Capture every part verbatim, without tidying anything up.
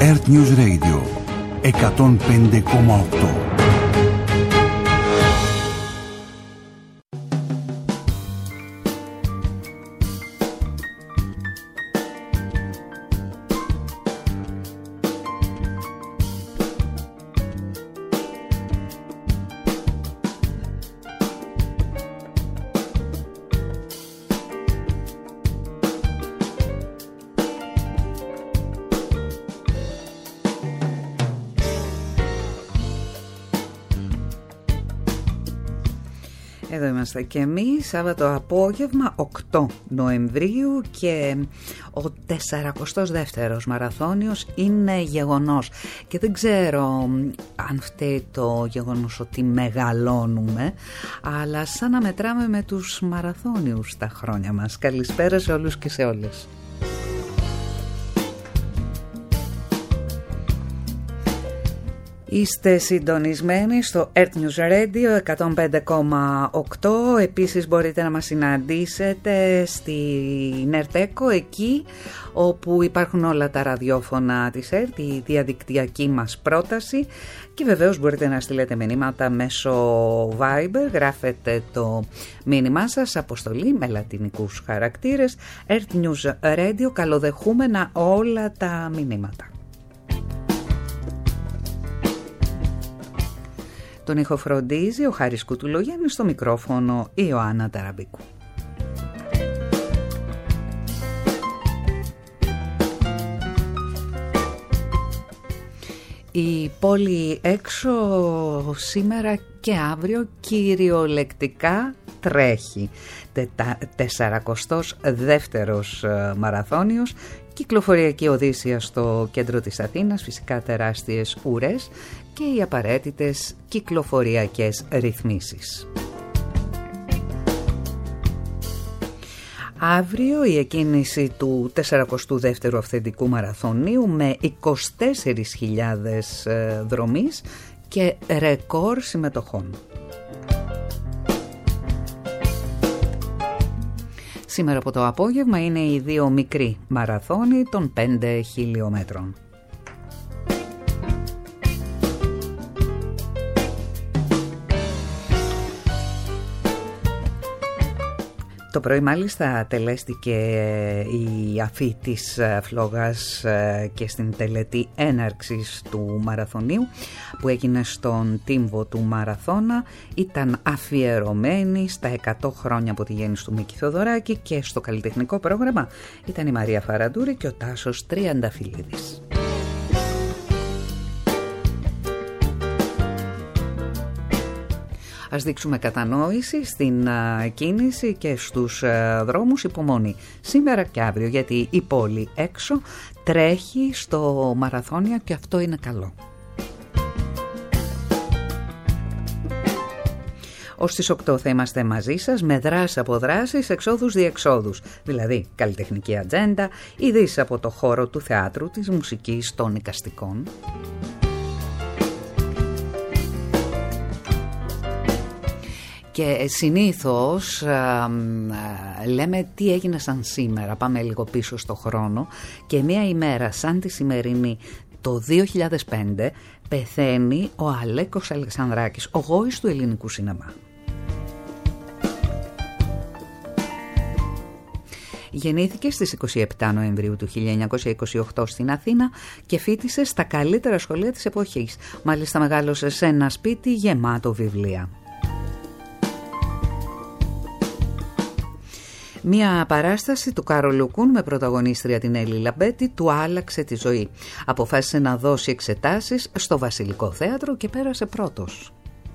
Earth News Radio εκατόν πέντε κόμμα οκτώ. Εδώ είμαστε και εμείς, Σάββατο απόγευμα οκτώ Νοεμβρίου, και ο τεσσαρακοστός δεύτερος μαραθώνιος είναι γεγονός. Και δεν ξέρω αν φταίει το γεγονός ότι μεγαλώνουμε, αλλά σαν να μετράμε με τους μαραθώνιους τα χρόνια μας. Καλησπέρα σε όλους και σε όλες. Είστε συντονισμένοι στο Earth News Radio εκατόν πέντε κόμμα οκτώ. Επίσης μπορείτε να μας συναντήσετε στην Ερτέκο, εκεί όπου υπάρχουν όλα τα ραδιόφωνα της ΕΡΤ, η διαδικτυακή μας πρόταση, και βεβαίως μπορείτε να στείλετε μηνύματα μέσω Viber. Γράφετε το μήνυμά σας, αποστολή με λατινικούς χαρακτήρες, Earth News Radio, καλοδεχούμενα όλα τα μηνύματα. Τον ήχο φροντίζει ο Χάρης Κουτουλογιάννης, στο μικρόφωνο η Ιωάννα Ταραμπίκου. Η πόλη έξω σήμερα και αύριο κυριολεκτικά τρέχει. τεσσαρακοστός δεύτερος μαραθώνιος, κυκλοφοριακή οδύσσια στο κέντρο της Αθήνας, φυσικά τεράστιες ουρές και οι απαραίτητες κυκλοφοριακές ρυθμίσεις. Αύριο η εκκίνηση του τεσσαρακοστού δεύτερου αυθεντικού μαραθωνίου με είκοσι τέσσερις χιλιάδες δρομείς και ρεκόρ συμμετοχών. Σήμερα από το απόγευμα είναι οι δύο μικροί μαραθώνοι των πέντε χιλιόμετρων. Το πρωί μάλιστα τελέστηκε η αφή της φλόγας και στην τελετή έναρξης του μαραθωνίου που έγινε στον τύμβο του Μαραθώνα. Ήταν αφιερωμένη στα εκατό χρόνια από τη γέννηση του Μίκη Θοδωράκη, και στο καλλιτεχνικό πρόγραμμα ήταν η Μαρία Φαραντούρη και ο Τάσος Τριανταφυλλίδης. Ας δείξουμε κατανόηση στην uh, κίνηση και στους uh, δρόμους, υπομονή σήμερα και αύριο, γιατί η πόλη έξω τρέχει στο μαραθώνιο και αυτό είναι καλό. Ως τις οκτώ θα είμαστε μαζί σας με δράσεις από δράσεις, εξόδους διεξόδους, δηλαδή καλλιτεχνική ατζέντα, ειδήσεις από το χώρο του θεάτρου, της μουσικής, των εικαστικών. Και συνήθως α, α, λέμε τι έγινε σαν σήμερα, πάμε λίγο πίσω στο χρόνο, και μία ημέρα σαν τη σημερινή το δύο χιλιάδες πέντε πεθαίνει ο Αλέκος Αλεξανδράκης, ο γόης του ελληνικού σινεμά. Γεννήθηκε στις είκοσι επτά Νοεμβρίου του χίλια εννιακόσια είκοσι οκτώ στην Αθήνα και φοιτήσε στα καλύτερα σχολεία της εποχής. Μάλιστα μεγάλωσε σε ένα σπίτι γεμάτο βιβλία. Μία παράσταση του Κάρολου Κούν με πρωταγωνίστρια την Έλλη Λαμπέτη του άλλαξε τη ζωή. Αποφάσισε να δώσει εξετάσεις στο Βασιλικό Θέατρο και πέρασε πρώτος.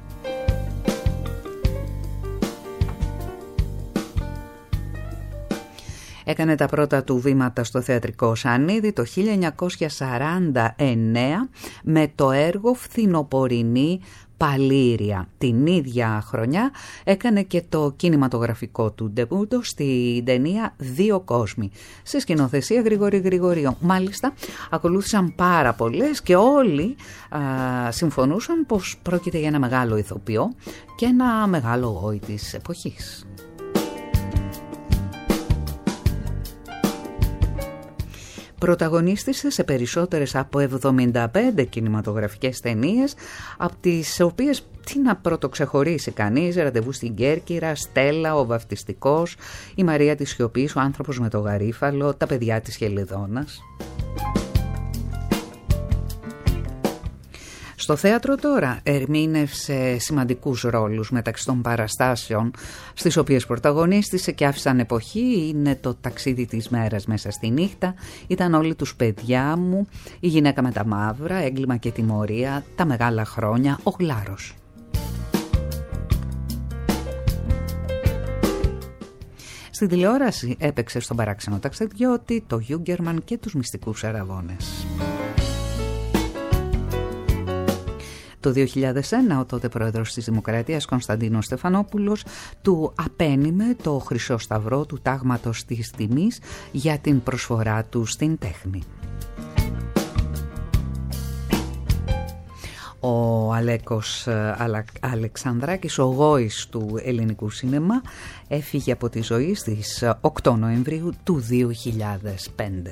Έκανε τα πρώτα του βήματα στο θεατρικό σανίδι το χίλια εννιακόσια σαράντα εννέα με το έργο Φθινοπορεινή Παλήρια. Την ίδια χρονιά έκανε και το κινηματογραφικό του ντεμπούτο στην ταινία «Δύο κόσμοι» σε σκηνοθεσία Γρηγόρη Γρηγορίου. Μάλιστα ακολούθησαν πάρα πολλές και όλοι α, συμφωνούσαν πως πρόκειται για ένα μεγάλο ηθοποιό και ένα μεγάλο γόη της εποχής. Πρωταγωνίστησε σε περισσότερες από εβδομήντα πέντε κινηματογραφικές ταινίες, από τις οποίες τι να πρωτοξεχωρίσει κανείς: Ραντεβού στην Κέρκυρα, Στέλλα, Ο Βαφτιστικός, Η Μαρία της Σιωπής, Ο άνθρωπος με το γαρίφαλο, Τα παιδιά της Χελιδόνας. Στο θέατρο τώρα ερμήνευσε σημαντικούς ρόλους μεταξύ των παραστάσεων στις οποίες πρωταγωνίστησε και άφησαν εποχή. Είναι Το ταξίδι της μέρας μέσα στη νύχτα, Ήταν όλοι τους παιδιά μου, Η γυναίκα με τα μαύρα, Έγκλημα και τιμωρία, Τα μεγάλα χρόνια, Ο Γλάρος. Στην τηλεόραση έπαιξε στον Παράξενο ταξιδιώτη, Το Γιούγκερμαν και Τους μυστικούς αραβώνες. Το δύο χιλιάδες ένα ο τότε πρόεδρος της Δημοκρατίας Κωνσταντίνος Στεφανόπουλος του απένιμε το Χρυσό Σταυρό του Τάγματος της Τιμής για την προσφορά του στην τέχνη. Ο Αλέκος Αλα... Αλεξανδράκης, ο γόης του ελληνικού σινεμά, έφυγε από τη ζωή στις οκτώ Νοεμβρίου του δύο χιλιάδες πέντε.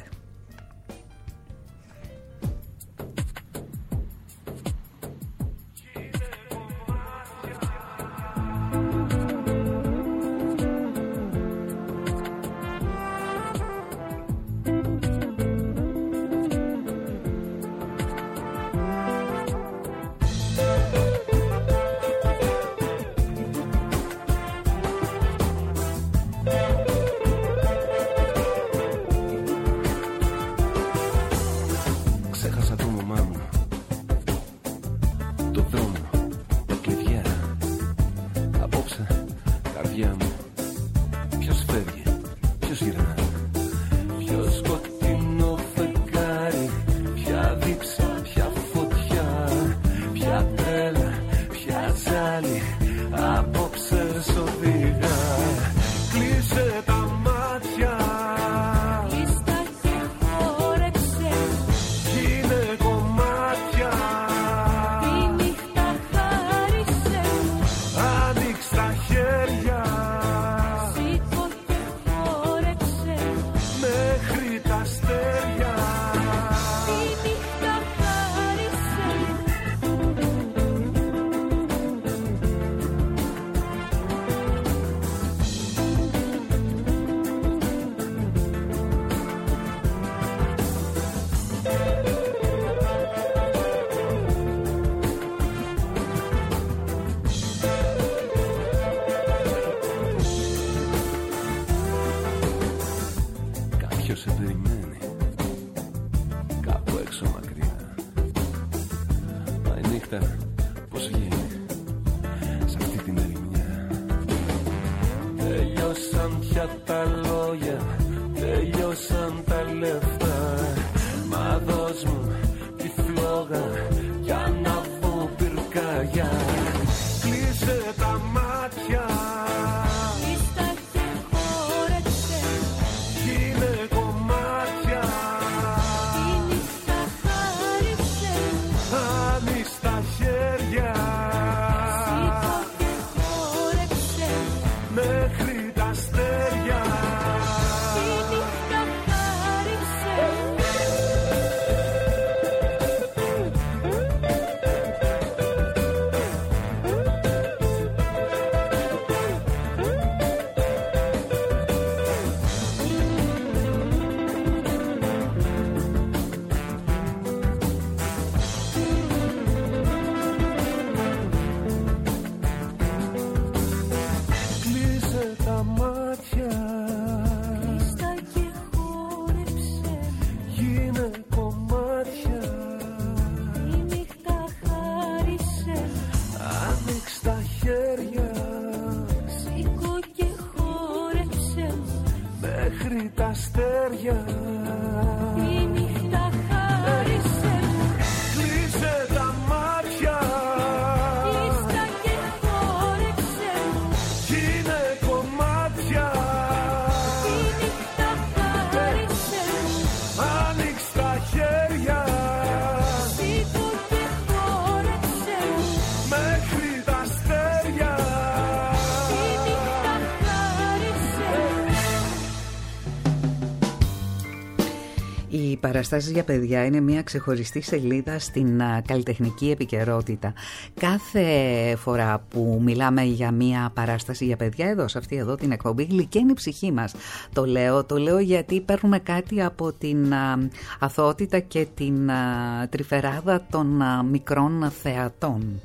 Οι παραστάσεις για παιδιά είναι μια ξεχωριστή σελίδα στην καλλιτεχνική επικαιρότητα. Κάθε φορά που μιλάμε για μια παράσταση για παιδιά εδώ, σε αυτή εδώ την εκπομπή, γλυκαίνει η ψυχή μας. Το λέω, το λέω γιατί παίρνουμε κάτι από την αθωότητα και την τρυφεράδα των μικρών θεατών.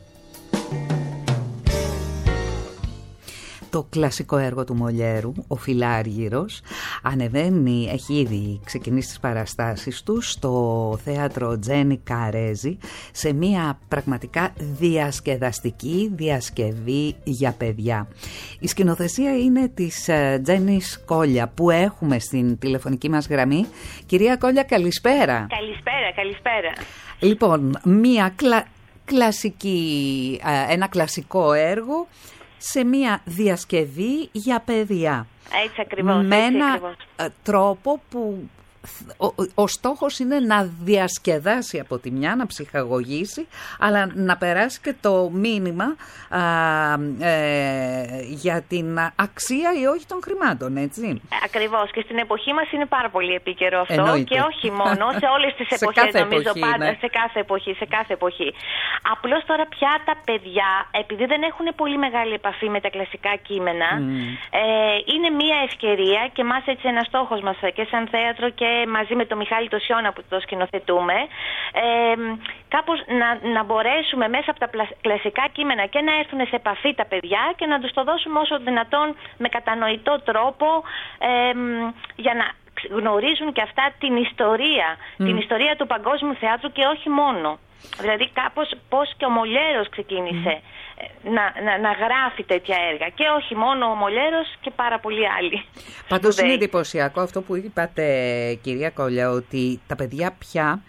Το κλασικό έργο του Μολιέρου, ο Φιλάργυρος, ανεβαίνει, έχει ήδη ξεκινήσει τις παραστάσεις του στο θέατρο Τζένι Καρέζη, σε μια πραγματικά διασκεδαστική διασκευή για παιδιά. Η σκηνοθεσία είναι της Τζένις Κόλια, που έχουμε στην τηλεφωνική μας γραμμή. Κυρία Κόλια, καλησπέρα. Καλησπέρα, καλησπέρα. Λοιπόν, μια κλα... κλασική, ένα κλασικό έργο σε μια διασκευή για παιδιά. Έτσι ακριβώς. Με έτσι ένα ακριβώς. τρόπο που ο, ο στόχος είναι να διασκεδάσει από τη μια, να ψυχαγωγήσει, αλλά να περάσει και το μήνυμα α, ε, για την αξία ή όχι των χρημάτων, έτσι. Ακριβώς. Και στην εποχή μας είναι πάρα πολύ επίκαιρο αυτό. Εννοείται. Και όχι μόνο, σε όλες τις εποχές, νομίζω, εποχή, πάντα, ναι. σε κάθε εποχή, σε κάθε εποχή. Απλώς τώρα πια τα παιδιά, επειδή δεν έχουν πολύ μεγάλη επαφή με τα κλασικά κείμενα, mm. ε, είναι μια ευκαιρία, και μας έτσι ένας στόχος μας και σαν θέατρο και μαζί με τον Μιχάλη το Σιώνα που το σκηνοθετούμε, ε, κάπως να, να μπορέσουμε μέσα από τα κλασικά κείμενα και να έρθουν σε επαφή τα παιδιά και να τους το δώσουμε όσο δυνατόν με κατανοητό τρόπο, ε, για να γνωρίζουν και αυτά την ιστορία, mm. την ιστορία του παγκόσμιου θεάτρου και όχι μόνο. Δηλαδή κάπως πώς και ο Μολιέρος ξεκίνησε mm. να, να, να γράφει τέτοια έργα, και όχι μόνο ο Μολιέρος και πάρα πολλοί άλλοι. Πάντως είναι εντυπωσιακό αυτό που είπατε, κυρία Κόλια, ότι τα παιδιά πια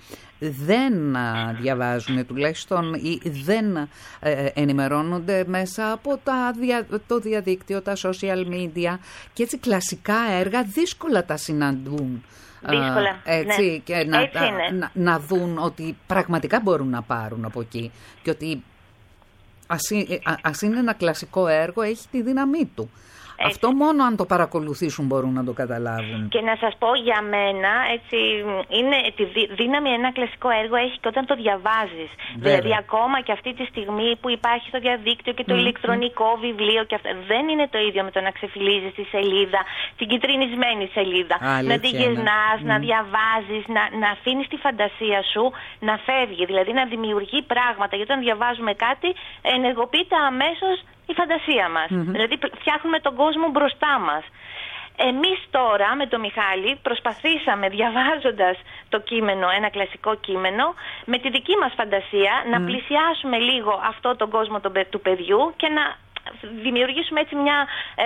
δεν διαβάζουν, τουλάχιστον, ή δεν ε, ενημερώνονται μέσα από τα δια, το διαδίκτυο, τα social media, και έτσι κλασικά έργα δύσκολα τα συναντούν. Δύσκολα, έτσι, ναι. Και να, έτσι είναι. να, να δουν ότι πραγματικά μπορούν να πάρουν από εκεί, και ότι ας, ας είναι ένα κλασικό έργο, έχει τη δύναμή του. Έτσι. Αυτό μόνο αν το παρακολουθήσουν μπορούν να το καταλάβουν. Και να σας πω, για μένα, έτσι, είναι, τη δύναμη ένα κλασικό έργο έχει και όταν το διαβάζεις. Βέβαια. Δηλαδή ακόμα και αυτή τη στιγμή που υπάρχει στο διαδίκτυο και το mm. ηλεκτρονικό βιβλίο και αυτά, δεν είναι το ίδιο με το να ξεφυλίζεις τη σελίδα, την κυτρινισμένη σελίδα. Αλήθεια, να τη γυρνάς, ναι. να διαβάζεις, να, να αφήνεις τη φαντασία σου να φεύγει, δηλαδή να δημιουργεί πράγματα. Γιατί όταν διαβάζουμε κάτι, ενεργοποιείται αμέσως η φαντασία μας. Mm-hmm. Δηλαδή φτιάχνουμε τον κόσμο μπροστά μας. Εμείς τώρα με τον Μιχάλη προσπαθήσαμε, διαβάζοντας το κείμενο, ένα κλασικό κείμενο, με τη δική μας φαντασία mm. να πλησιάσουμε λίγο αυτό τον κόσμο του παιδιού και να δημιουργήσουμε έτσι μια ε,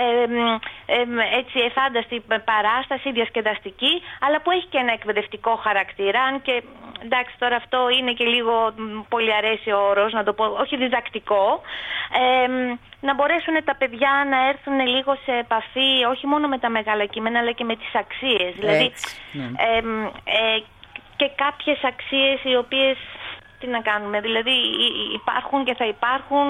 ε, έτσι εφάνταστη παράσταση, διασκεδαστική, αλλά που έχει και ένα εκπαιδευτικό χαρακτήρα. Αν και εντάξει, τώρα αυτό είναι και λίγο πολύ αρέσει ο όρος, να το πω, όχι διδακτικό. Ε, να μπορέσουν τα παιδιά να έρθουν λίγο σε επαφή όχι μόνο με τα μεγάλα κείμενα, αλλά και με τις αξίες. Δηλαδή ναι. ε, ε, και κάποιες αξίες οι οποίες, τι να κάνουμε, δηλαδή υπάρχουν και θα υπάρχουν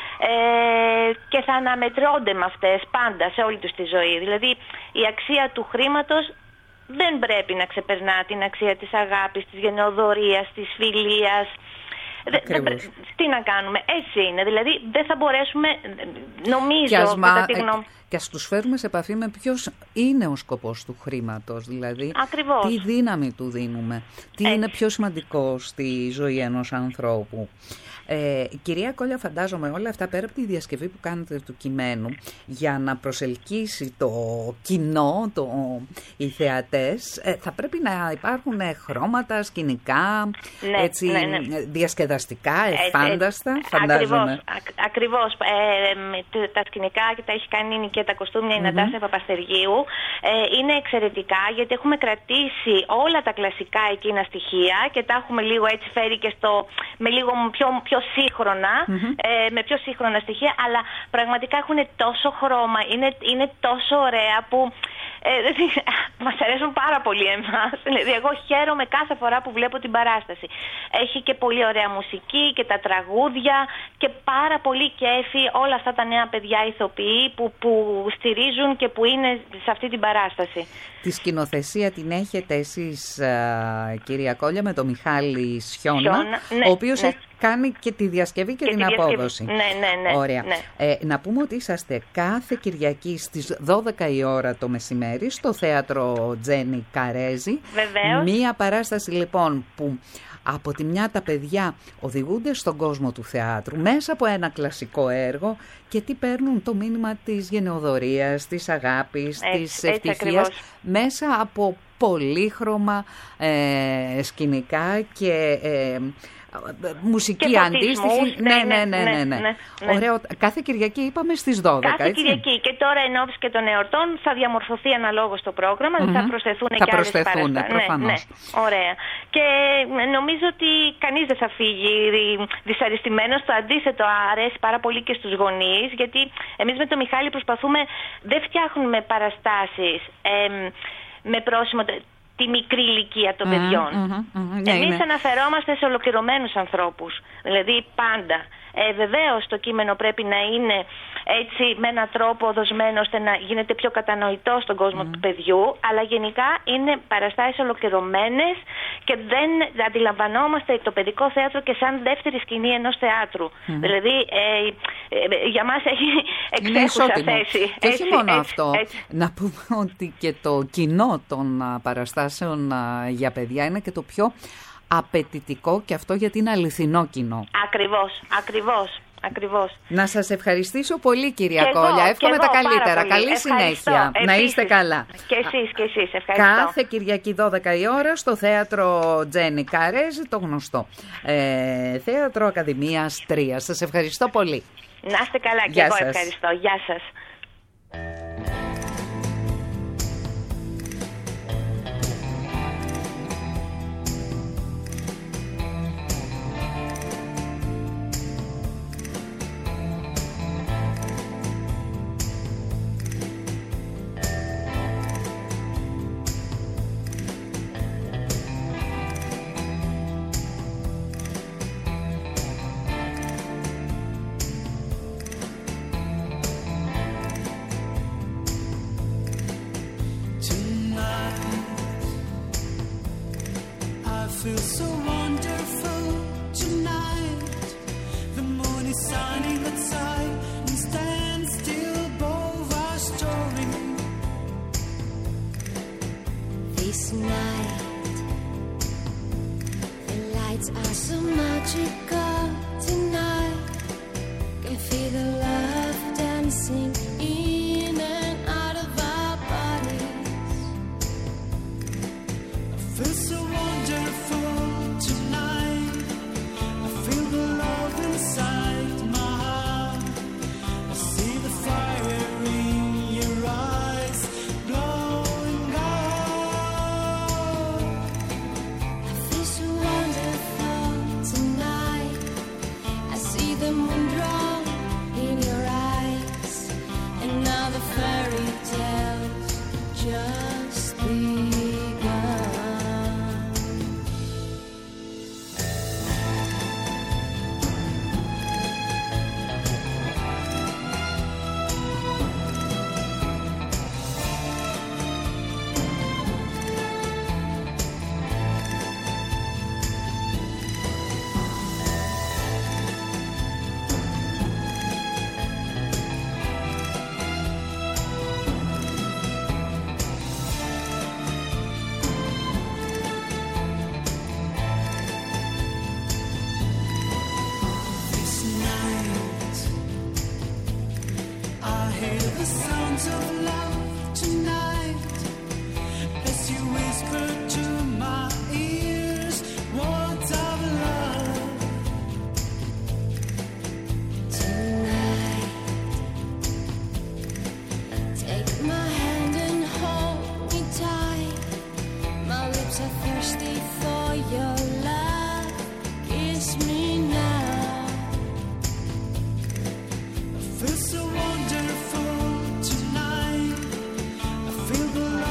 ε, και θα αναμετρώνται με αυτές πάντα σε όλη τους τη ζωή. Δηλαδή η αξία του χρήματος δεν πρέπει να ξεπερνά την αξία της αγάπης, της γενεοδορίας, της φιλίας. Δε, δε, τι να κάνουμε, έτσι είναι. Δηλαδή δεν θα μπορέσουμε, νομίζω, κατά τη γνώμη. Και ας τους φέρουμε σε επαφή με ποιος είναι ο σκοπός του χρήματος. Δηλαδή ακριβώς. Τι δύναμη του δίνουμε, τι έτσι είναι πιο σημαντικό στη ζωή ενός ανθρώπου. Ε, κυρία Κόλια, φαντάζομαι όλα αυτά, πέρα από τη διασκευή που κάνετε του κειμένου για να προσελκύσει το κοινό, το, οι θεατές, ε, θα πρέπει να υπάρχουν χρώματα, σκηνικά, ναι, έτσι, ναι, ναι. διασκεδαστικά, εφάνταστα, έτσι, φαντάζομαι. Ακριβώς, α, ακριβώς. Ε, τα σκηνικά και τα έχει κάνει και τα κοστούμια η mm-hmm. Νατάσια Παπαστεργίου. Ε, είναι εξαιρετικά, γιατί έχουμε κρατήσει όλα τα κλασικά εκείνα στοιχεία και τα έχουμε λίγο έτσι φέρει και στο, με λίγο πιο, πιο πιο σύγχρονα, mm-hmm. ε, με πιο σύγχρονα στοιχεία, αλλά πραγματικά έχουν τόσο χρώμα, είναι, είναι τόσο ωραία που Ε, μας αρέσουν πάρα πολύ εμάς. Δηλαδή, εγώ χαίρομαι κάθε φορά που βλέπω την παράσταση. Έχει και πολύ ωραία μουσική και τα τραγούδια και πάρα πολύ κέφι όλα αυτά τα νέα παιδιά ηθοποιοί που, που στηρίζουν και που είναι σε αυτή την παράσταση. Τη σκηνοθεσία την έχετε εσείς, κυρία Κόλια, με τον Μιχάλη Σιώνα, Σιώνα, ναι, ο οποίος ναι. έχει κάνει και τη διασκευή και, και την απόδοση. Ναι, ναι, ναι. Ωραία. Ναι. Ε, να πούμε ότι είσαστε κάθε Κυριακή στις δώδεκα η ώρα το μεσημέρι στο θέατρο Τζένι Καρέζη. Βεβαίως. Μία παράσταση λοιπόν που από τη μια τα παιδιά οδηγούνται στον κόσμο του θεάτρου μέσα από ένα κλασικό έργο και τι παίρνουν το μήνυμα της γενεοδορίας, της αγάπης, έτσι, της ευτυχίας μέσα από πολύχρωμα ε, σκηνικά και ε, μουσική και αντίστοιχη. Ναι, ναι, ναι, ναι, ναι, ναι, ναι. Ωραίο. Κάθε Κυριακή είπαμε στις δώδεκα. Κάθε έτσι? Κυριακή. Και τώρα εν ώψη και των εορτών θα διαμορφωθεί αναλόγως το πρόγραμμα, mm-hmm. θα προσθεθούν θα και άλλες παραστάσεις. Προφανώς. Ναι, ναι, ωραία. Και νομίζω ότι κανείς δεν θα φύγει δυσαρεστημένος. Το αντίθετο αρέσει πάρα πολύ και στους γονείς, γιατί εμείς με τον Μιχάλη προσπαθούμε, δεν φτιάχνουμε παραστάσεις ε, με πρόσημο τη μικρή ηλικία των mm-hmm, παιδιών. Mm-hmm, mm-hmm, Εμείς ναι, αναφερόμαστε σε ολοκληρωμένους ανθρώπους, δηλαδή πάντα. Ε, βεβαίως το κείμενο πρέπει να είναι έτσι με έναν τρόπο δοσμένο ώστε να γίνεται πιο κατανοητό στον κόσμο mm. του παιδιού, αλλά γενικά είναι παραστάσεις ολοκληρωμένες και δεν αντιλαμβανόμαστε το παιδικό θέατρο και σαν δεύτερη σκηνή ενός θεάτρου. Mm. Δηλαδή ε, ε, για μας έχει εξέχουσα θέση. Και όχι μόνο έτσι, αυτό, έτσι. Να πούμε ότι και το κοινό των παραστάσεων για παιδιά είναι και το πιο απαιτητικό, και αυτό γιατί είναι αληθινό κοινό. Ακριβώς, ακριβώς, ακριβώς. Να σας ευχαριστήσω πολύ, κυρία Κόλια. Εύχομαι τα καλύτερα. Καλή ευχαριστώ, συνέχεια. Επίσης. Να είστε καλά. Και εσείς, και εσείς. Ευχαριστώ. Κάθε Κυριακή δώδεκα η ώρα στο θέατρο Τζένι Καρέζη, το γνωστό ε, Θέατρο Ακαδημίας τρία. Σας ευχαριστώ πολύ. Να είστε καλά. Και Γεια εγώ σας. ευχαριστώ. Γεια σας. Feels so wonderful tonight. The moon is shining outside and stands still above our story. This night, the lights are so magical tonight. Can feel the love dancing in and out of our bodies. I feel so wonderful tonight. I feel the love inside my heart. I see the fire in your eyes glowing out. I feel so wonderful tonight. I see the moon draw in your eyes, and now the fairy tales just begun. The sounds of love tonight, as you whisper to my ears words of love. Tonight, take my hand and hold me tight. My lips are thirsty for your love. Kiss me now. I feel so wonderful tonight. I feel the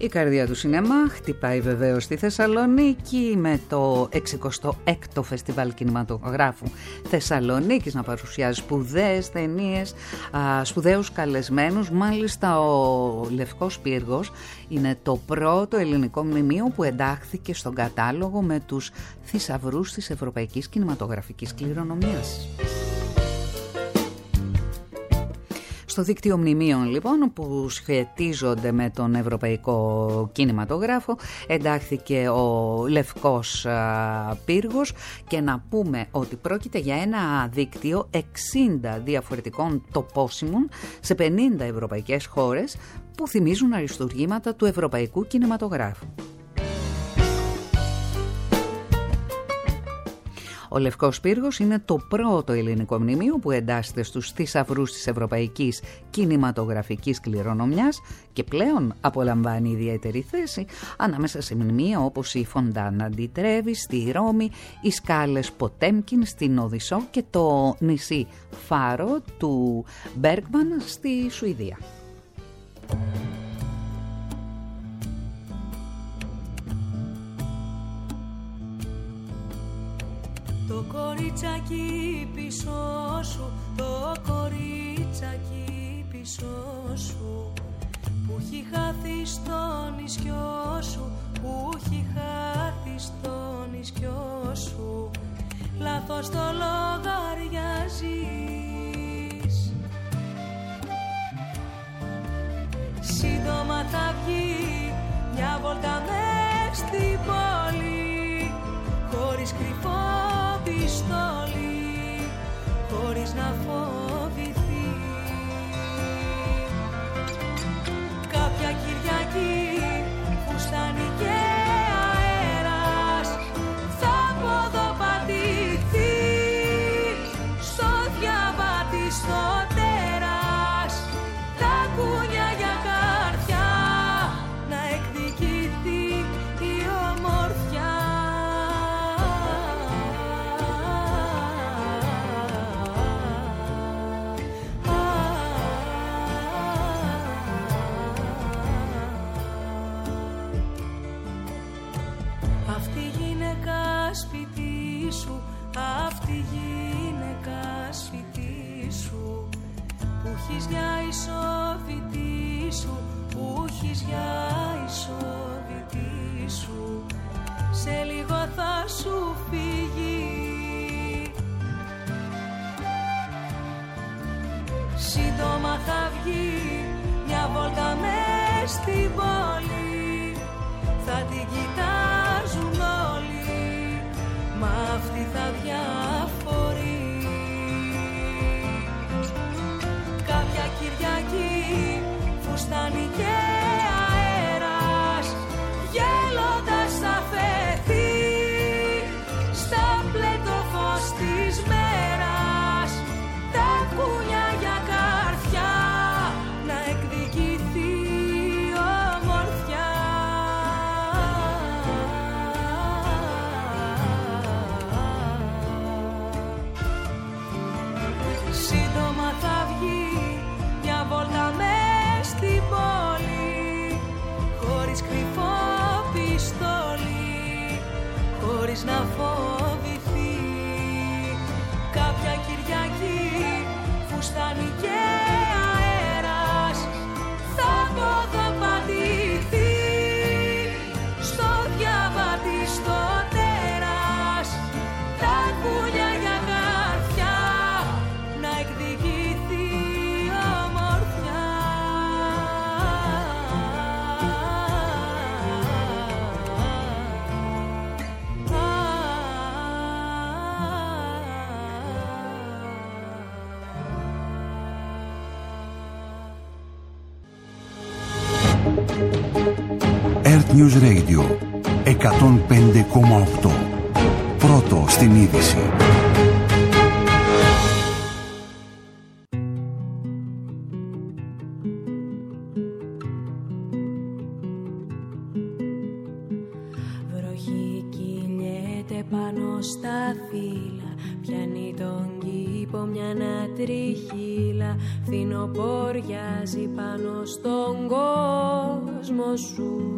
Η καρδιά του σινεμά χτυπάει βεβαίως στη Θεσσαλονίκη με το εξηκοστό έκτο Φεστιβάλ Κινηματογράφου Θεσσαλονίκης να παρουσιάζει σπουδαίες ταινίες, α, σπουδαίους καλεσμένους. Μάλιστα ο Λευκός Πύργος είναι το πρώτο ελληνικό μνημείο που εντάχθηκε στον κατάλογο με τους θησαυρούς της ευρωπαϊκής κινηματογραφικής κληρονομιάς. Στο δίκτυο μνημείων λοιπόν που σχετίζονται με τον ευρωπαϊκό κινηματογράφο εντάχθηκε ο Λευκός α, Πύργος, και να πούμε ότι πρόκειται για ένα δίκτυο εξήντα διαφορετικών τοπόσιμων σε πενήντα ευρωπαϊκές χώρες που θυμίζουν αριστουργήματα του ευρωπαϊκού κινηματογράφου. Ο Λευκός Πύργος είναι το πρώτο ελληνικό μνημείο που εντάσσεται στους θησαυρούς της ευρωπαϊκής κινηματογραφικής κληρονομιάς και πλέον απολαμβάνει ιδιαίτερη θέση ανάμεσα σε μνημεία όπως η Φοντάνα ντι Τρέβι στη Ρώμη, οι σκάλες Ποτέμκιν στην Οδυσσό και το νησί Φάρο του Μπέργκμαν στη Σουηδία. Το κορίτσακι πίσω σου, το κορίτσακι πίσω σου, που έχει χάθει στο νησιό σου, που έχει χάθει στο νησιό σου, λάθος το λογαριάζεις. Σύντομα θα βγει μια βόλτα μες στην πόλη, χωρίς κρυφό πιστόλι, χωρίς να φοβηθεί. Κάποια Κυριακή που στάνει και αέρας θα ποδοπατηθεί στο διαβάτη στο τέρας, τα κούνια για καρδιά να εκδικηθεί η ομορφιά. Σπίτι σου, αυτή γυναίκα σπίτι σου, που έχεις για ισοβητή σου, που έχεις για ισοβητή σου, σε λίγο θα σου φύγει. Σύντομα θα βγει μια βόλτα μες στην πόλη, θα την κοιτάζουν όλοι, μα αυτή θα διαφορεί. Κάποια Κυριακή φουστάνει και αέρας, γέλοντας θα φεθεί στα πλέτο φως της μέρας, τα κούνια για καρδιά να εκδικηθεί ομορφιά. Σύντομα θα βγει μια βόλτα μες στην πόλη, χωρίς κρυφό πιστόλι, χωρίς να φοβηθεί. Κάποια Κυριακή φουστάνει και αέρας θα ποδοπατηθεί στο διαβάτη στο τέρας, τα κούλια για καρδιά να εκδικηθεί ομορφιά. Earth News Radio εκατόν πέντε κόμμα οκτώ. Πρώτο στην είδηση. Βροχή κινιέται πάνω στα φύλλα, πιάνει τον κήπο μια ανατριχύλα, φθινοποριάζει πάνω στον κόσμο σου.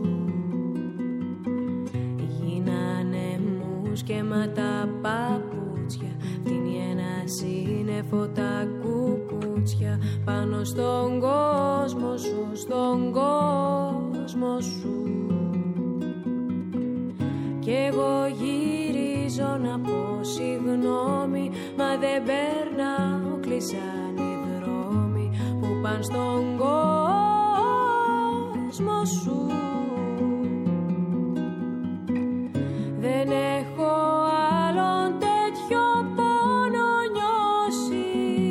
Γίνανε μουσκεματά παπούτσια, φτύνει ένα σύννεφο τα κουκούτσια, πάνω στον κόσμο σου, στον κόσμο σου. Κι εγώ γυρίζω να πω συγγνώμη, μα δεν περνάω, κλείσαν οι δρόμοι που πάνε στον κόσμο σου. Δεν έχω άλλον τέτοιο πόνο νιώσει,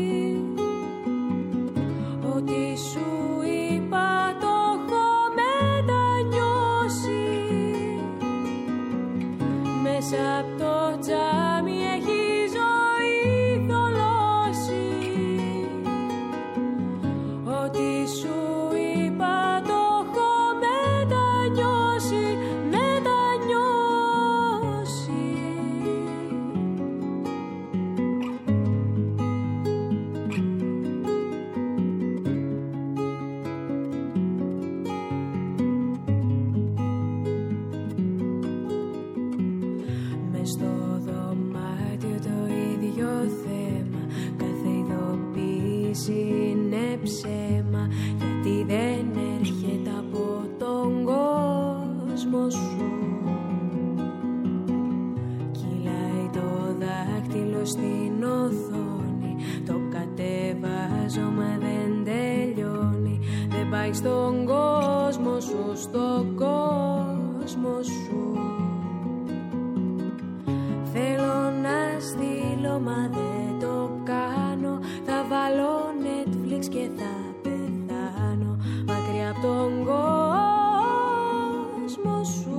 ότι σου είπα το έχω μετανιώσει. Μέσα απ' το τζάμι έχει ζωή θολώσει, ότι σου είπα το έχω μετανιώσει, μετανιώσει. Μες στο δωμάτιο το ίδιο θέμα, κάθε ειδοποίηση είναι ψέμα, γιατί δεν έρχεται από τον κόσμο σου. Κυλάει το δάχτυλο στην οθόνη, το κατεβάζω μα δεν τελειώνει. Δεν πάει στον κόσμο σου, στον κόσμο σου. Θέλω να στείλω μα δεν το κάνω, θα βάλω Netflix και θα πεθάνω μακριά από τον κόσμο σου.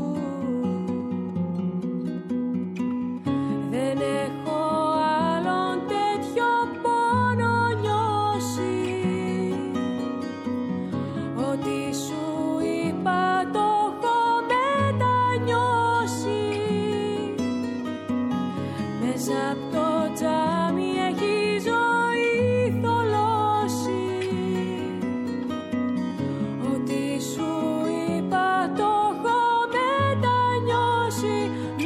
Δεν έχω άλλον τέτοιο πόνο νιώσει, ότι σου είπα το έχω μετανιώσει. Μέσα απ' το τζάμι έχει ζωή θολώσει, ότι σου είπα το έχω μετανιώσει,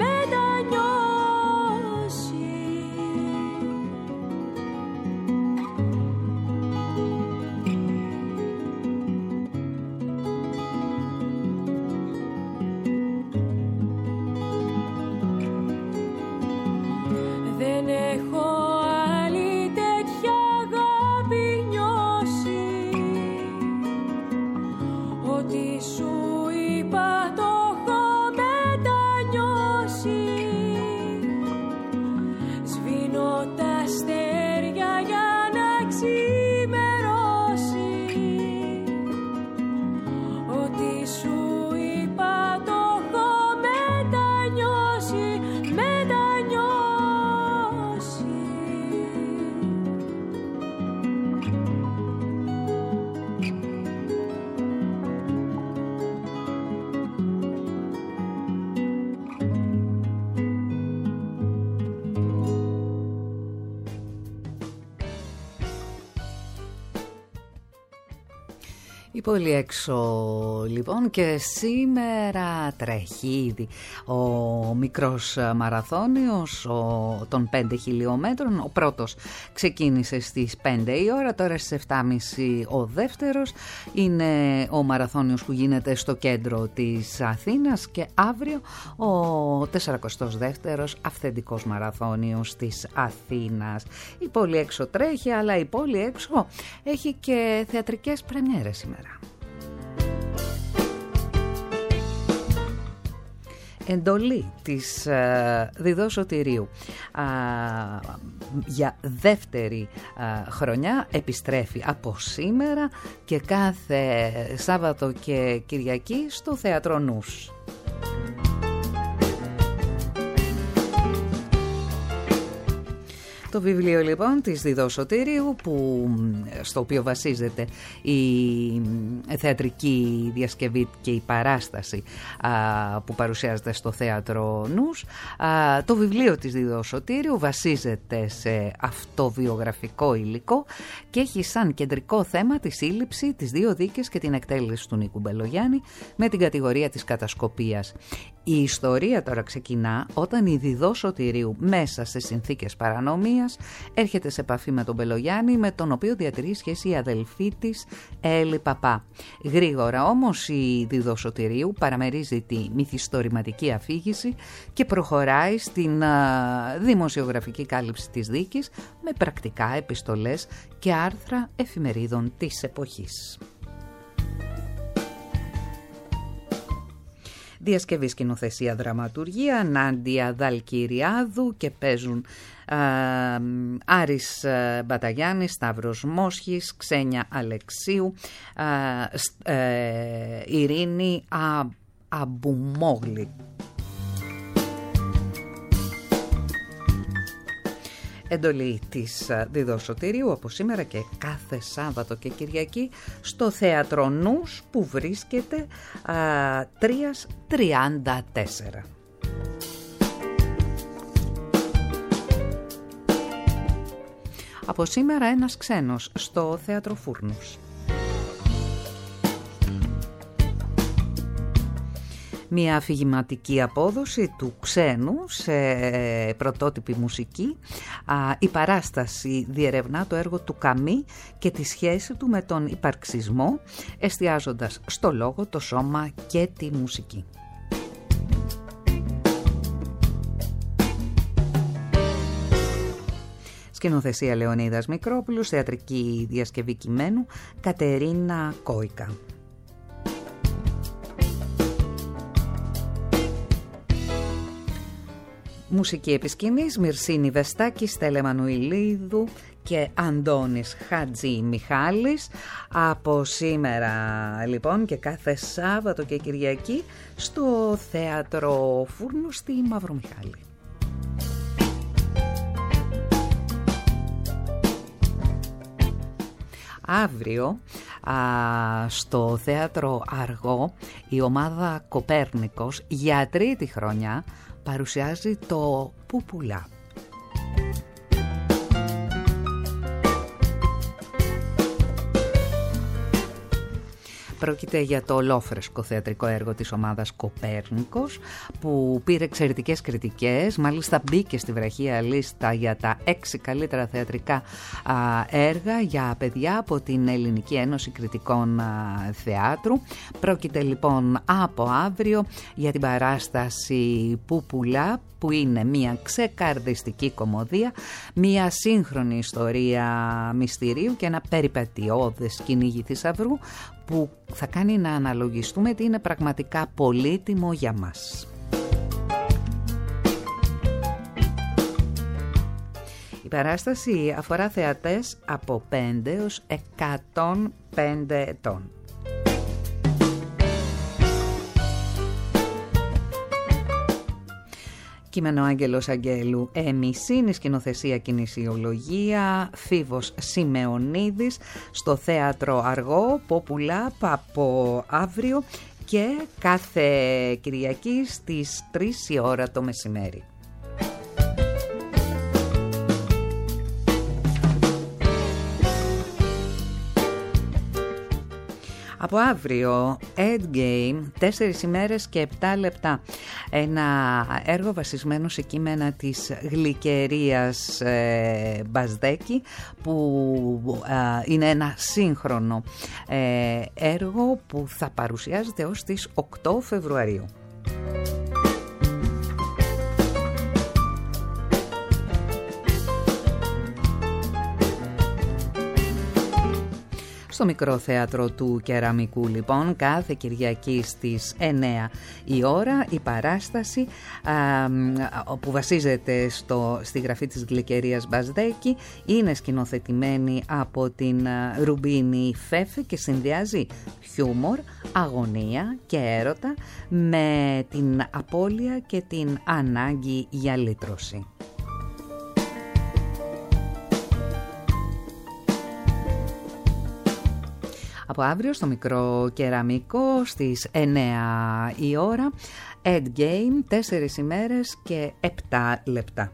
μετανιώσει. Δεν έχω άλλη τέτοια αγάπη νιώσει, ότι σου είπα το έχω μετανιώσει. Σβήνω τα αστέρια για να ξημερώσει, ότι σου είπα το έχω μετανιώσει, μετανιώσει. Η πόλη έξω λοιπόν, και σήμερα τρέχει ήδη ο μικρός μαραθώνιος ο, των πέντε χιλιόμετρων. Ο πρώτος ξεκίνησε στις πέντε η ώρα, τώρα στις επτά και μισή ο δεύτερος. Είναι ο μαραθώνιος που γίνεται στο κέντρο της Αθήνας, και αύριο ο τεσσαρακοστός δεύτερος αυθεντικός μαραθώνιος της Αθήνας. Η πόλη έξω τρέχει, αλλά η πόλη έξω έχει και θεατρικές πρεμιέρες σήμερα. Εντολή της ε, Διδό Σωτηρίου α, για δεύτερη α, χρονιά επιστρέφει από σήμερα και κάθε Σάββατο και Κυριακή στο Θέατρο Νους. Το βιβλίο λοιπόν της Διδό Σωτηρίου, που, στο οποίο βασίζεται η θεατρική διασκευή και η παράσταση α, που παρουσιάζεται στο Θέατρο Νους. Α, το βιβλίο της Διδό Σωτηρίου βασίζεται σε αυτοβιογραφικό υλικό και έχει σαν κεντρικό θέμα τη σύλληψη, τις δύο δίκες και την εκτέλεση του Νίκου Μπελογιάννη με την κατηγορία της κατασκοπίας. Η ιστορία τώρα ξεκινά όταν η Διδό Σωτηρίου, μέσα σε συνθήκες παρανομίας, έρχεται σε επαφή με τον Μπελογιάννη, με τον οποίο διατηρεί σχέση η αδελφή της Έλλη Παπά. Γρήγορα όμως η Διδό Σωτηρίου παραμερίζει τη μυθιστορηματική αφήγηση και προχωράει στην α, δημοσιογραφική κάλυψη της δίκης με πρακτικά, επιστολές και άρθρα εφημερίδων της εποχής. Διασκευή, σκηνοθεσία, δραματουργία, Νάντια Δαλκυριάδου, και παίζουν α, Άρης Μπαταγιάννης, Σταύρος Μόσχης, Ξένια Αλεξίου, α, ε, Ειρήνη Α, Αμπουμόγλη. Εντολή της Διδό Σωτηρίου από σήμερα και κάθε Σάββατο και Κυριακή στο Θέατρο Νους, που βρίσκεται α, τρίας τριάντα τέσσερα. Από σήμερα ένας ξένος στο Θέατρο Φούρνους. Μια αφηγηματική απόδοση του ξένου σε πρωτότυπη μουσική. Η παράσταση διερευνά το έργο του Καμί και τη σχέση του με τον υπαρξισμό, εστιάζοντας στο λόγο, το σώμα και τη μουσική. Σκηνοθεσία Λεωνίδας Μικρόπουλου, θεατρική διασκευή κειμένου Κατερίνα Κόικα. Μουσική επισκηνής Μυρσίνη Βεστάκη, Στέλλα Μανουηλίδου και Αντώνης Χατζή Μιχάλης. Από σήμερα λοιπόν και κάθε Σάββατο και Κυριακή στο Θέατρο Φούρνου στη Μαυρομιχάλη. Αύριο α, στο Θέατρο Αργό η ομάδα Κοπέρνικος για τρίτη χρονιά παρουσιάζει το Πουπουλά. Πρόκειται για το ολόφρεσκο θεατρικό έργο της ομάδας Κοπέρνικος, που πήρε εξαιρετικές κριτικές, μάλιστα μπήκε στη βραχία λίστα για τα έξι καλύτερα θεατρικά α, έργα για παιδιά από την Ελληνική Ένωση Κριτικών α, Θεάτρου. Πρόκειται λοιπόν από αύριο για την παράσταση Πουπουλά, που είναι μια ξεκαρδιστική κωμωδία, μια σύγχρονη ιστορία μυστηρίου και ένα περιπετειώδες κυνήγι θησαυρού που θα κάνει να αναλογιστούμε τι είναι πραγματικά πολύτιμο για μας. Η παράσταση αφορά θεατές από πέντε έως εκατόν πέντε ετών. Κείμενο Άγγελος Αγγέλου Εμισίνη, σκηνοθεσία κινησιολογία Φίβος Σιμεωνίδης, στο Θέατρο Αργό, Πουπουλά, από αύριο και κάθε Κυριακή στις τρεις η ώρα το μεσημέρι. Από αύριο, Endgame, τέσσερις ημέρες και επτά λεπτά. Ένα έργο βασισμένο σε κείμενα της Γλυκερίας ε, Μπασδέκη, που ε, είναι ένα σύγχρονο ε, έργο που θα παρουσιάζεται ως τις οκτώ Φεβρουαρίου. Στο Μικρό Θέατρο του Κεραμικού λοιπόν κάθε Κυριακή στις εννέα η ώρα η παράσταση α, που βασίζεται στο, στη γραφή της Γλυκερίας Μπασδέκη, είναι σκηνοθετημένη από την Ρουμπίνη Φέφη και συνδυάζει χιούμορ, αγωνία και έρωτα με την απώλεια και την ανάγκη για λύτρωση. Από αύριο στο Μικρό Κεραμικό στις εννέα η ώρα, Endgame, τέσσερις ημέρες και επτά λεπτά.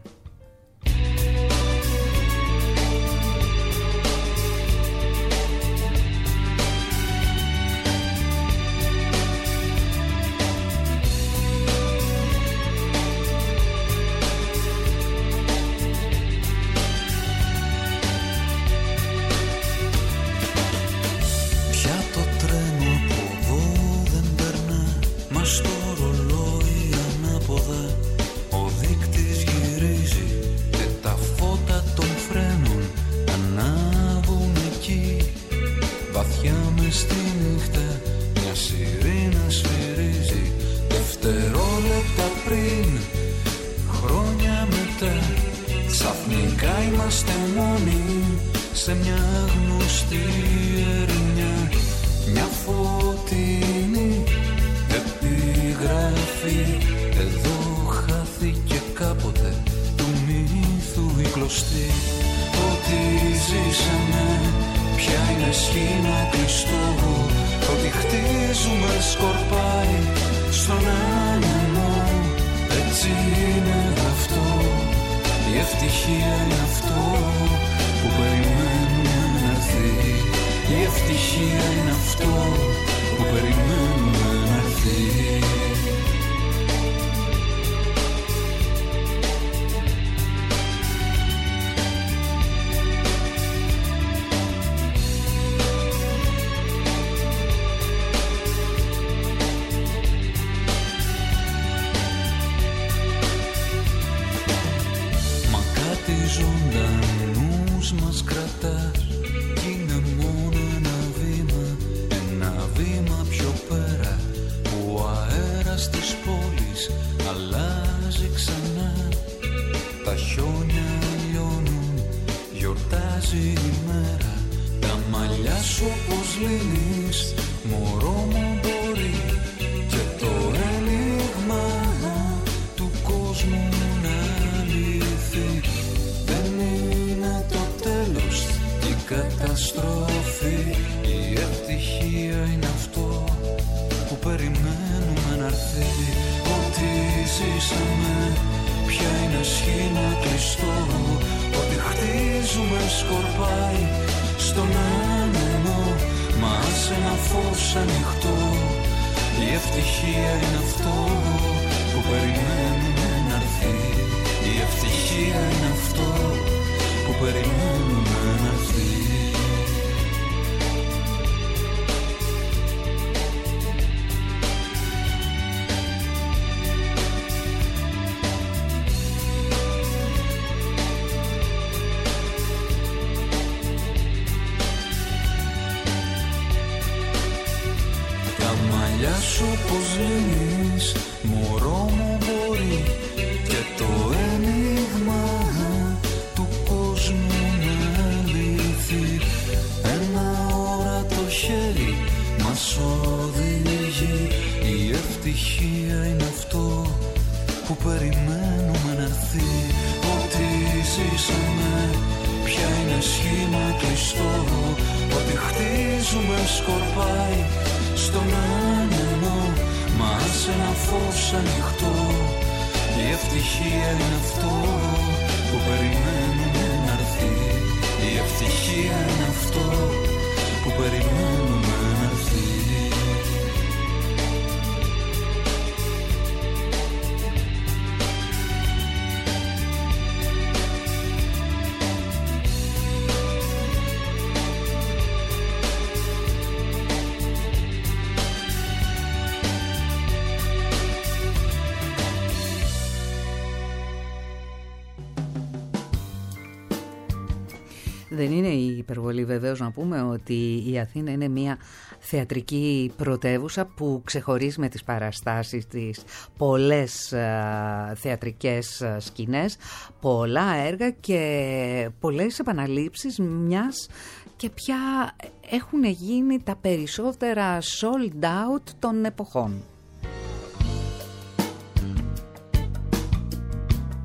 Δεν είναι η υπερβολή βεβαίως να πούμε ότι η Αθήνα είναι μια θεατρική πρωτεύουσα που ξεχωρίζει με τις παραστάσεις της, πολλές α, θεατρικές α, σκηνές, πολλά έργα και πολλές επαναλήψεις μιας και πια έχουν γίνει τα περισσότερα sold out των εποχών.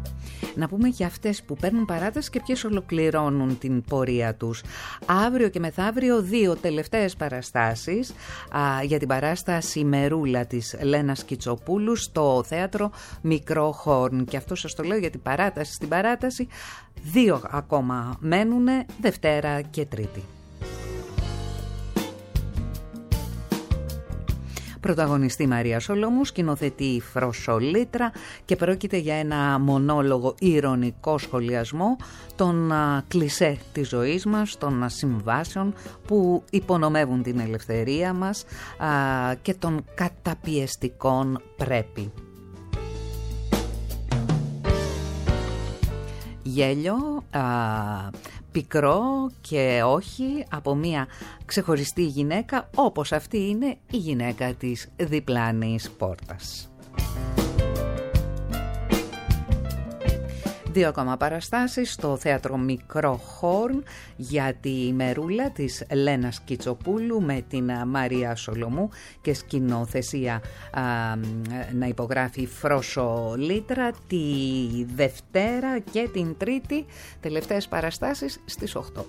Να πούμε για αυτές που παίρνουν παράταση και ποιες ολοκληρώνουν την πορεία τους. Αύριο και μεθαύριο δύο τελευταίες παραστάσεις α, για την παράσταση Μερούλα της Λένας Κιτσοπούλου στο θέατρο Μικρό Χόρν. Και αυτό σας το λέω για την παράταση στην παράταση. Δύο ακόμα μένουνε, Δευτέρα και Τρίτη. Πρωταγωνιστή Μαρία Σολομού, σκηνοθετεί Φροσολίτρα και πρόκειται για ένα μονόλογο ηρωνικό σχολιασμό των α, κλισέ της ζωής μας, των α, συμβάσεων που υπονομεύουν την ελευθερία μας α, και των καταπιεστικών πρέπει. Γέλιο, α, πικρό και όχι από μια ξεχωριστή γυναίκα όπως αυτή είναι η γυναίκα της διπλάνης πόρτας. Δύο ακόμα παραστάσεις στο θέατρο Μικρό Χόρν για τη Μερούλα της Λένας Κιτσοπούλου με την Μαρία Σολομού και σκηνοθεσία α, να υπογράφει Φροσολίτρα, τη Δευτέρα και την Τρίτη, τελευταίες παραστάσεις στις οκτώ.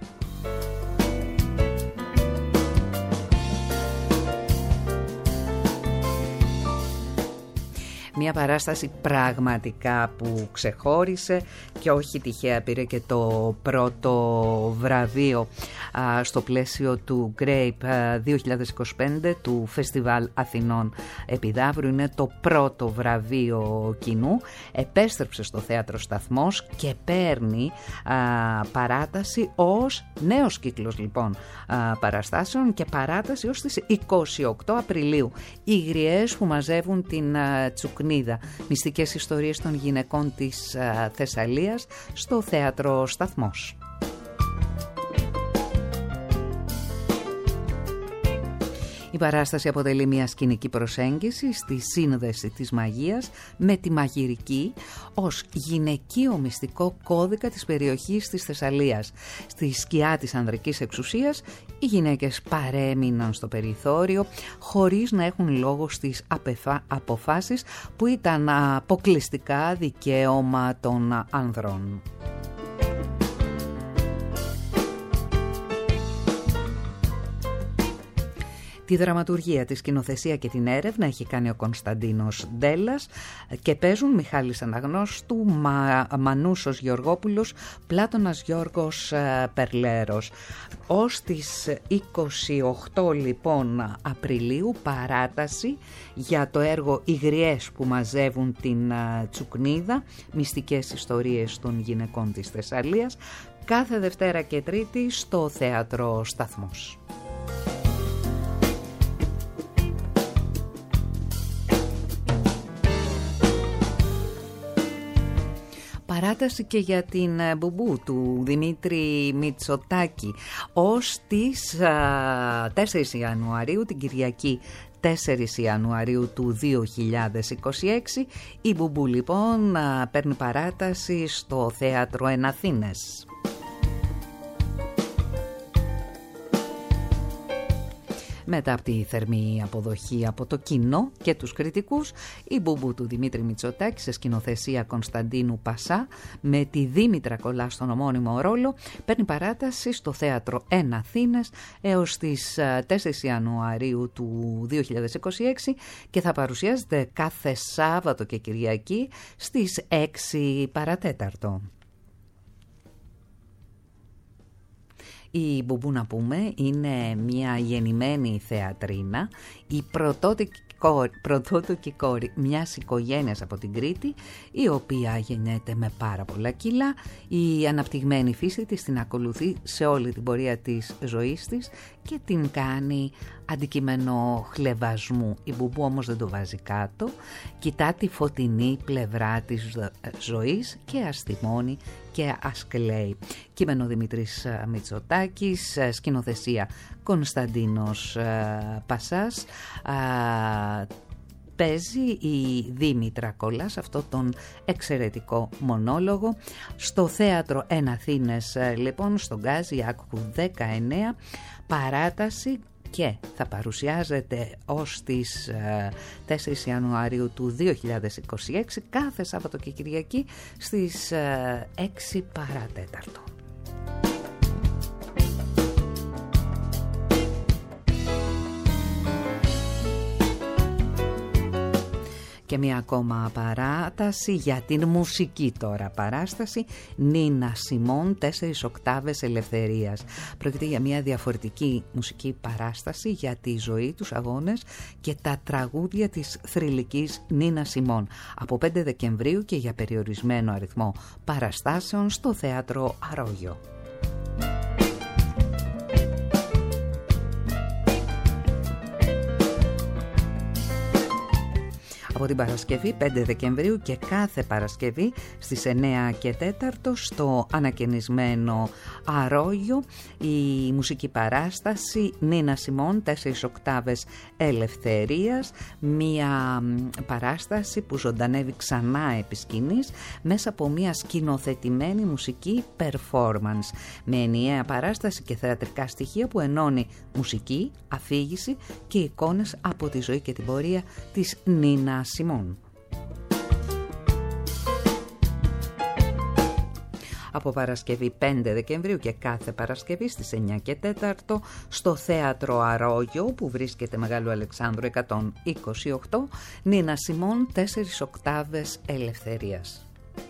Μια παράσταση πραγματικά που ξεχώρισε και όχι τυχαία πήρε και το πρώτο βραβείο α, στο πλαίσιο του Grape α, δύο χιλιάδες είκοσι πέντε του Φεστιβάλ Αθηνών Επιδαύρου. Είναι το πρώτο βραβείο κοινού. Επέστρεψε στο θέατρο Σταθμός και παίρνει α, παράταση ως νέος κύκλος λοιπόν α, παραστάσεων και παράταση ως τις είκοσι οκτώ Απριλίου. Οι γριές που μαζεύουν την α, Τσουκνίδα. Μυστικές ιστορίες των γυναικών της α, Θεσσαλίας στο θέατρο Σταθμός. Η παράσταση αποτελεί μια σκηνική προσέγγιση στη σύνδεση της μαγείας με τη μαγειρική ως γυναικείο μυστικό κώδικα της περιοχής της Θεσσαλίας. Στη σκιά της ανδρικής εξουσίας οι γυναίκες παρέμειναν στο περιθώριο χωρίς να έχουν λόγο στις απεφα... αποφάσεις που ήταν αποκλειστικά δικαίωμα των ανδρών. Τη δραματουργία, τη σκηνοθεσία και την έρευνα έχει κάνει ο Κωνσταντίνος Ντέλλας και παίζουν Μιχάλης Αναγνώστου, Μα... Μανούσος Γεωργόπουλος, Πλάτωνας Γιώργος ε, Περλέρος. Ως τις είκοσι οκτώ λοιπόν Απριλίου παράταση για το έργο «Οι γριές που μαζεύουν την ε, Τσουκνίδα», μυστικές ιστορίες των γυναικών της Θεσσαλίας, κάθε Δευτέρα και Τρίτη στο θέατρο Σταθμός. Παράταση και για την Μπουμπού του Δημήτρη Μητσοτάκη ως τις τέσσερις Ιανουαρίου, την Κυριακή τέσσερις Ιανουαρίου του δύο χιλιάδες είκοσι έξι. Η Μπουμπού λοιπόν παίρνει παράταση στο θέατρο Εναθήνες. Μετά από τη θερμή αποδοχή από το κοινό και τους κριτικούς, η Μπουμπού του Δημήτρη Μητσοτάκη σε σκηνοθεσία Κωνσταντίνου Πασά με τη Δήμητρα Κολλά στον ομώνυμο ρόλο παίρνει παράταση στο θέατρο Εναθήνες έως τις τέσσερις Ιανουαρίου του δύο χιλιάδες είκοσι έξι και θα παρουσιάζεται κάθε Σάββατο και Κυριακή στις έξι παρατέταρτο. Η Μπουμπού, να πούμε, είναι μια γεννημένη θεατρίνα, η πρωτότοκη κόρη μιας οικογένειας από την Κρήτη, η οποία γεννιέται με πάρα πολλά κιλά. Η αναπτυγμένη φύση της την ακολουθεί σε όλη την πορεία της ζωής της και την κάνει αντικείμενο χλευασμού. Η Μπουμπού όμως δεν το βάζει κάτω, κοιτά τη φωτεινή πλευρά της ζωής και αστιμώνει και ασκλαίει. Κείμενο Δημήτρης Μητσοτάκης, σκηνοθεσία Κωνσταντίνος Πασάς. Παίζει η Δήμητρα Κολλά σε αυτό τον εξαιρετικό μονόλογο στο θέατρο Εναθήνες λοιπόν, στον Γκάζι Άκου δεκαεννέα. Παράταση και θα παρουσιάζεται ως τις τέσσερις Ιανουαρίου του δύο χιλιάδες είκοσι έξι κάθε Σάββατο και Κυριακή στις έξι παρατέταρτο. Και μια ακόμα παράταση για την μουσική τώρα παράσταση, Νίνα Σιμών, τέσσερις οκτάβες ελευθερίας. Πρόκειται για μια διαφορετική μουσική παράσταση για τη ζωή, τους αγώνες και τα τραγούδια της θρυλικής Νίνα Σιμών. Από πέντε Δεκεμβρίου και για περιορισμένο αριθμό παραστάσεων στο Θέατρο Αρόγιο. Από την Παρασκευή πέντε Δεκεμβρίου και κάθε Παρασκευή στις εννέα και τέταρτο στο ανακαινισμένο Αρόγιο η μουσική παράσταση Νίνα Σιμών, τέσσερις οκτάβες ελευθερίας, μια παράσταση που ζωντανεύει ξανά επί σκηνής μέσα από μια σκηνοθετημένη μουσική performance με ενιαία παράσταση και θεατρικά στοιχεία που ενώνει μουσική, αφήγηση και εικόνες από τη ζωή και την πορεία της Νίνα Σιμών. Από Παρασκευή πέντε Δεκεμβρίου και κάθε Παρασκευή στις εννιά και τέταρτο στο Θέατρο Αρόγιο που βρίσκεται Μεγάλου Αλεξάνδρου εκατόν είκοσι οκτώ, Νίνα Σιμών, τέσσερις οκτάβες ελευθερίας.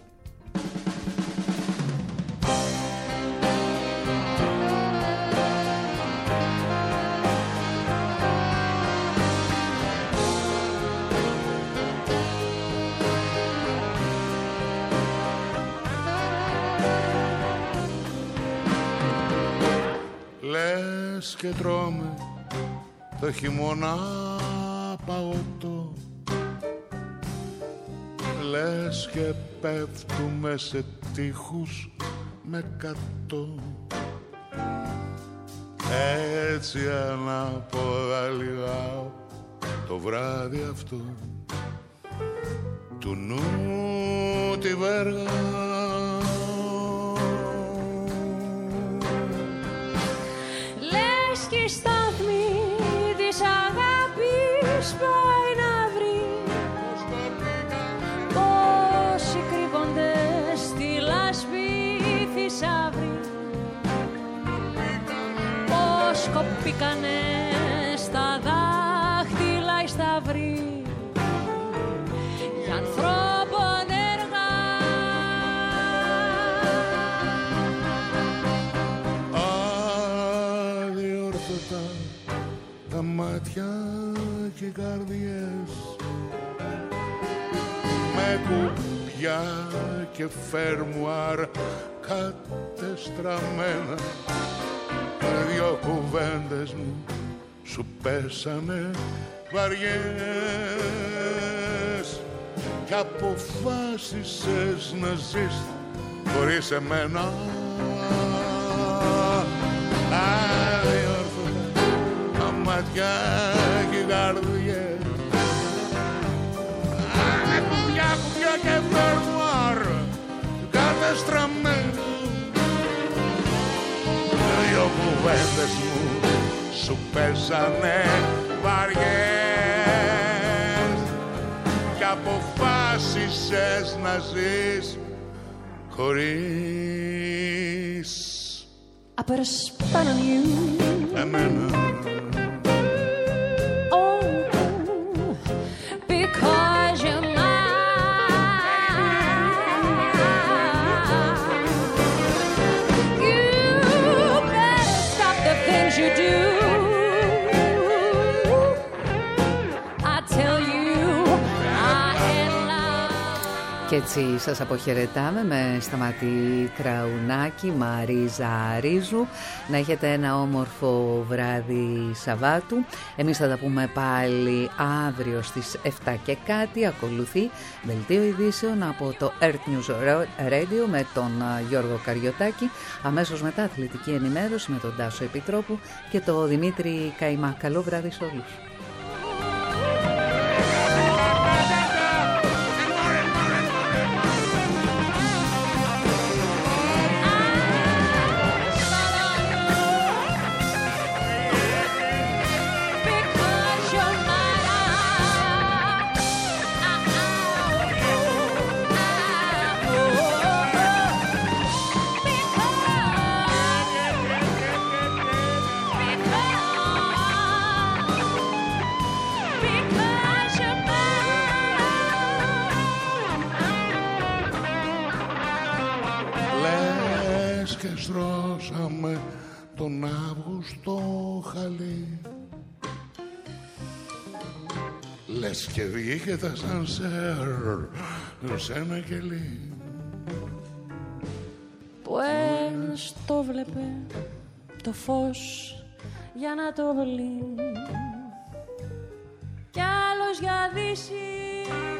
Λες και τρώμε το χειμώνα παγωτό, λες και πέφτουμε σε τείχους με κατώ. Έτσι ανάποδα λιγάω το βράδυ αυτό του νου τη βέργα. Και η στάθμη της αγάπης πάει να βρει πόσοι κρύβονται στη λάσπη θησαύρη, πως κοπήκανε στα δάχτυλα οι σταυροί για ανθρώπων έργα. Τα μάτια και οι καρδιές με κουπιά και φέρμουαρ κατεστραμμένα, δυο κουβέντες μου σου πέσανε βαριές κι αποφάσισες να ζεις χωρίς εμένα. Μάτια και καρδιές με κουμπιά, κουμπιά και φερμουάρ κατεστραμμένα, δυο κουβέντες μου σου πέσανε βαριές κι αποφάσισες να ζεις χωρίς I put a spell on you. εμένα. Because you're mine, you better stop the things you do. I tell you, I am love. Και έτσι σας αποχαιρετάμε με Σταματή Κραουνάκη, Μαρίζα Ρίζου. Να έχετε ένα όμορφο βράδυ Σαββάτου. Εμείς θα τα πούμε πάλι αύριο στις εφτά και κάτι. Ακολουθεί δελτίο ειδήσεων από το Earth News Radio με τον Γιώργο Καριωτάκη. Αμέσως μετά αθλητική ενημέρωση με τον Τάσο Επιτρόπου και το Δημήτρη Καϊμά. Καλό βράδυ σε όλους. στρώσαμε τον Αύγουστο χαλί. Λες και βγήκε τα σανσέρ σε ένα κελί. Που ένας το βλέπε το φως για να το βλέπει κι άλλος για δύση